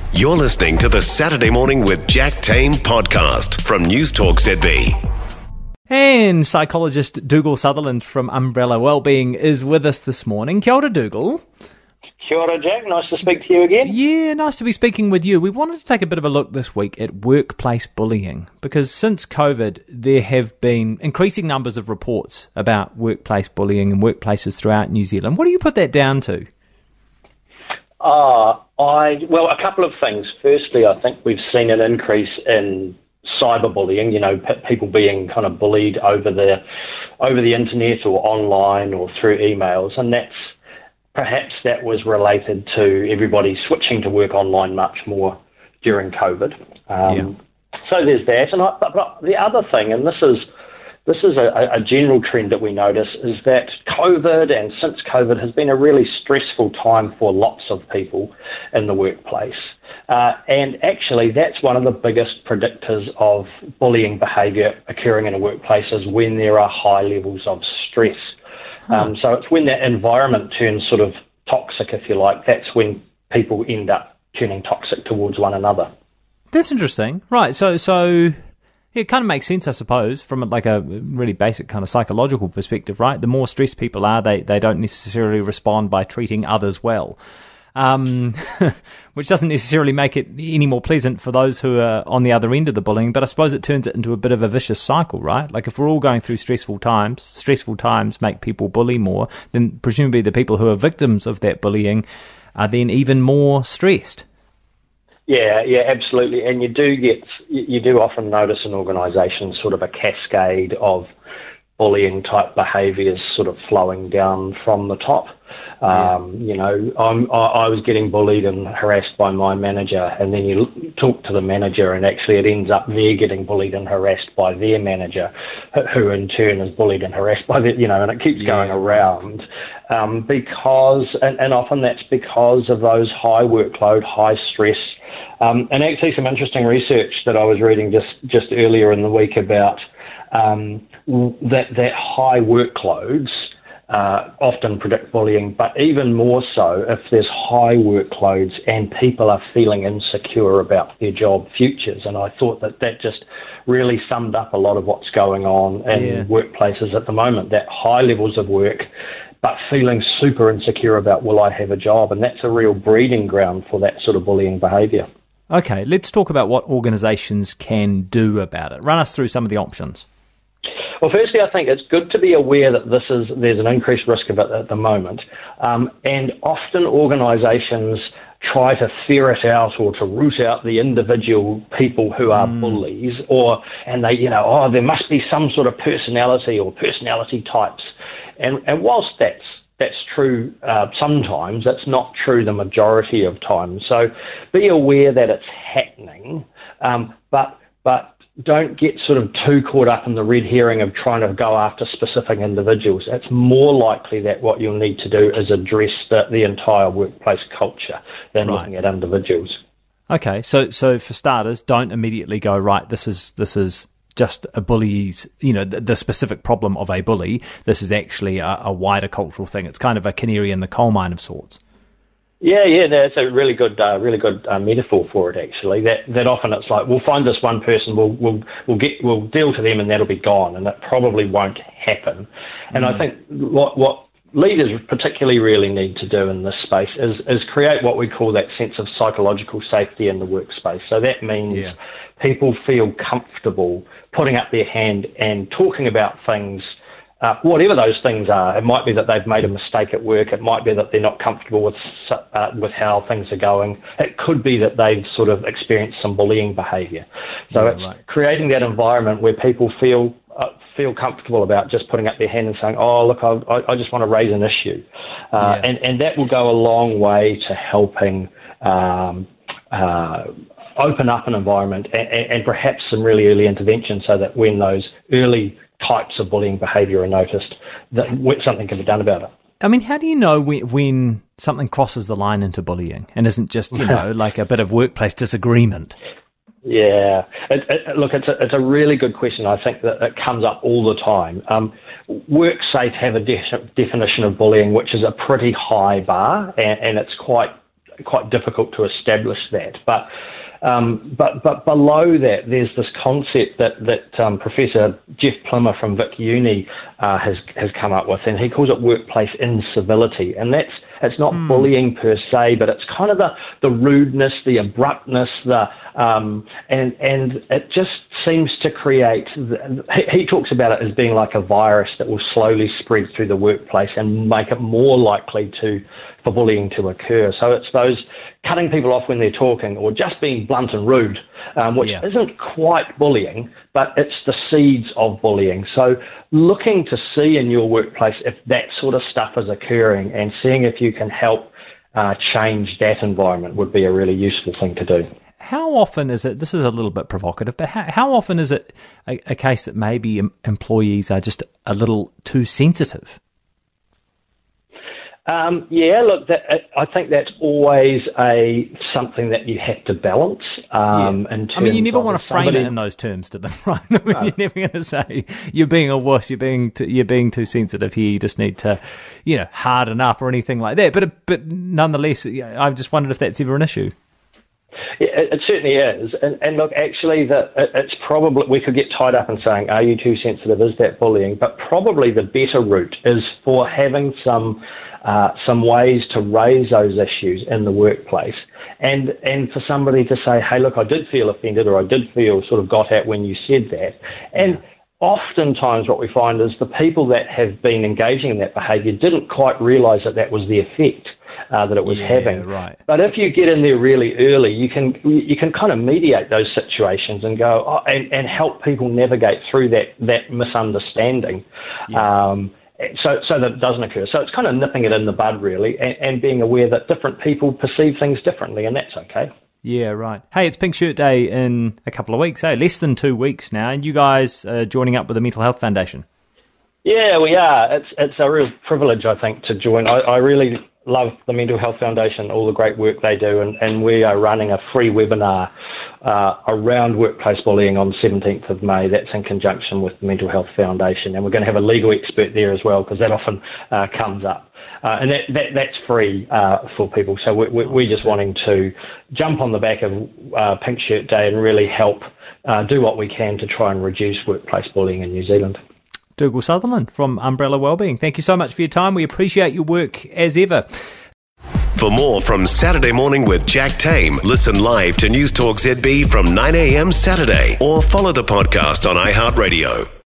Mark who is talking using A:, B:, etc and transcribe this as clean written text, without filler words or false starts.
A: You're listening to the Saturday Morning with Jack Tame podcast from News Talk ZB.
B: And psychologist Dougal Sutherland from Umbrella Wellbeing is with us this morning. Kia ora, Dougal.
C: Kia ora, Jack. Nice to speak to you again.
B: Yeah, nice to be speaking with you. We wanted to take a bit of a look this week at workplace bullying because since COVID, there have been increasing numbers of reports about workplace bullying in workplaces throughout New Zealand. What do you put that down to?
C: Well, a couple of things. Firstly, I think we've seen an increase in cyberbullying, people being kind of bullied over the internet or online or through emails, and perhaps that was related to everybody switching to work online much more during COVID. So there's that. But the other thing, and this is a general trend that we notice, is that COVID, and since COVID, has been a really stressful time for lots of people in the workplace. And actually, that's one of the biggest predictors of bullying behaviour occurring in a workplace is when there are high levels of stress. So it's when that environment turns sort of toxic, if you like, that's when people end up turning toxic towards one another.
B: That's interesting. Right, so it kind of makes sense, I suppose, from like a really basic kind of psychological perspective, right? The more stressed people are, they don't necessarily respond by treating others well, which doesn't necessarily make it any more pleasant for those who are on the other end of the bullying, but I suppose it turns it into a bit of a vicious cycle, right? Like if we're all going through stressful times make people bully more, then presumably the people who are victims of that bullying are then even more stressed.
C: Yeah, absolutely. And you do often notice in organisations sort of a cascade of bullying type behaviours sort of flowing down from the top. I was getting bullied and harassed by my manager, and then you talk to the manager and actually it ends up they're getting bullied and harassed by their manager, who in turn is bullied and harassed by and it keeps going around. Because often that's because of those high workload, high stress. And actually some interesting research that I was reading just earlier in the week about that high workloads often predict bullying, but even more so if there's high workloads and people are feeling insecure about their job futures. And I thought that just really summed up a lot of what's going on in workplaces at the moment, that high levels of work, but feeling super insecure about, will I have a job? And that's a real breeding ground for that sort of bullying behaviour.
B: Okay, let's talk about what organisations can do about it. Run us through some of the options.
C: Well, firstly, I think it's good to be aware that there's an increased risk of it at the moment. And often organisations try to ferret out or to root out the individual people who are bullies, and they, there must be some sort of personality or personality types. And whilst that's true sometimes, that's not true the majority of times. So be aware that it's happening, but don't get sort of too caught up in the red herring of trying to go after specific individuals. It's more likely that what you'll need to do is address the entire workplace culture than looking at individuals. Okay,
B: so for starters, don't immediately go, right, this is just a bully's, the specific problem of a bully. This is actually a wider cultural thing. It's kind of a canary in the coal mine of sorts.
C: Yeah, that's a really good metaphor for it. Actually, that often it's like we'll find this one person, we'll deal to them, and that'll be gone, and that probably won't happen. And I think what leaders particularly really need to do in this space is create what we call that sense of psychological safety in the workspace. So that means people feel comfortable putting up their hand and talking about things. Whatever those things are, it might be that they've made a mistake at work. It might be that they're not comfortable with how things are going. It could be that they've sort of experienced some bullying behaviour. So creating that environment where people feel comfortable about just putting up their hand and saying, "Oh, look, I just want to raise an issue," and that will go a long way to helping open up an environment and perhaps some really early intervention, so that when those early types of bullying behaviour are noticed, that something can be done about it.
B: I mean, how do you know when something crosses the line into bullying and isn't just, like a bit of workplace disagreement?
C: Yeah. Look, it's a really good question. I think that it comes up all the time. WorkSafe have a definition of bullying, which is a pretty high bar, and it's quite quite difficult to establish that. But below that, there's this concept that Professor Jeff Plummer from Vic Uni has come up with, and he calls it workplace incivility. And it's not bullying per se, but it's kind of the rudeness, the abruptness, and it just seems to create. He talks about it as being like a virus that will slowly spread through the workplace and make it more likely for bullying to occur. So it's those cutting people off when they're talking, or just being blunt and rude, which isn't quite bullying, but it's the seeds of bullying. So looking to see in your workplace if that sort of stuff is occurring and seeing if you can help change that environment would be a really useful thing to do.
B: How often is it, this is a little bit provocative, but how often is it a case that maybe employees are just a little too sensitive?
C: I think that's always something that you have to balance.
B: You never want to frame it in those terms to them, right? You're never going to say you're being a wuss, you're being too sensitive here. You just need to, harden up or anything like that. But nonetheless, I've just wondered if that's ever an issue.
C: Yeah, it certainly is. And look, actually, it's probably, we could get tied up in saying, are you too sensitive? Is that bullying? But probably the better route is for having some ways to raise those issues in the workplace, and for somebody to say, hey, look, I did feel offended, or I did feel sort of got at when you said that. And oftentimes what we find is the people that have been engaging in that behaviour didn't quite realise that was the effect that it was having.
B: Right.
C: But if you get in there really early, you can kind of mediate those situations and go and help people navigate through that misunderstanding. So that it doesn't occur. So it's kind of nipping it in the bud, really, and being aware that different people perceive things differently, and that's okay.
B: Yeah, right. Hey, it's Pink Shirt Day in a couple of weeks, less than 2 weeks now, and you guys are joining up with the Mental Health Foundation. Yeah,
C: we are. It's a real privilege, I think, to join. I really love the Mental Health Foundation, all the great work they do, and we are running a free webinar around workplace bullying on the 17th of May. That's in conjunction with the Mental Health Foundation, and we're going to have a legal expert there as well, because that often comes up. And that's free for people. So we're just wanting to jump on the back of Pink Shirt Day and really help do what we can to try and reduce workplace bullying in New Zealand.
B: Dougal Sutherland from Umbrella Wellbeing, thank you so much for your time. We appreciate your work as ever.
A: For more from Saturday Morning with Jack Tame, listen live to News Talk ZB from 9 a.m. Saturday, or follow the podcast on iHeartRadio.